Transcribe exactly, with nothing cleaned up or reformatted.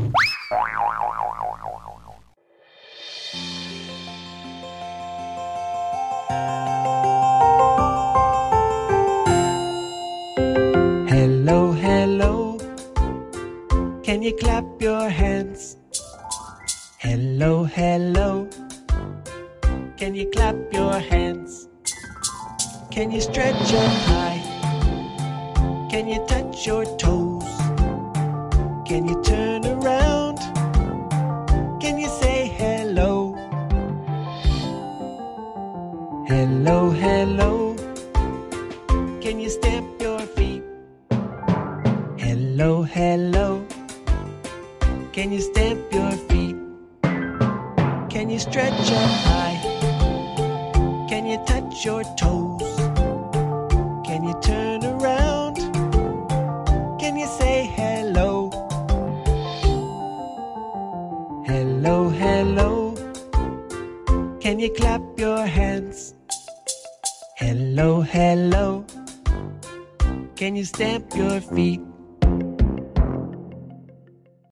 Hello, hello, can you clap your hands? Hello, hello, can you clap your hands? Can you stretch up high? Can you touch your toes? Can you turn around? Can you say hello? Hello, hello, can you stamp your feet? Hello, hello, can you stamp your feet? Can you stretch up high? Can you touch your toes? Can you turn around? Can you say hello? Hello, hello, can you clap your hands? Hello, hello, can you stamp your feet?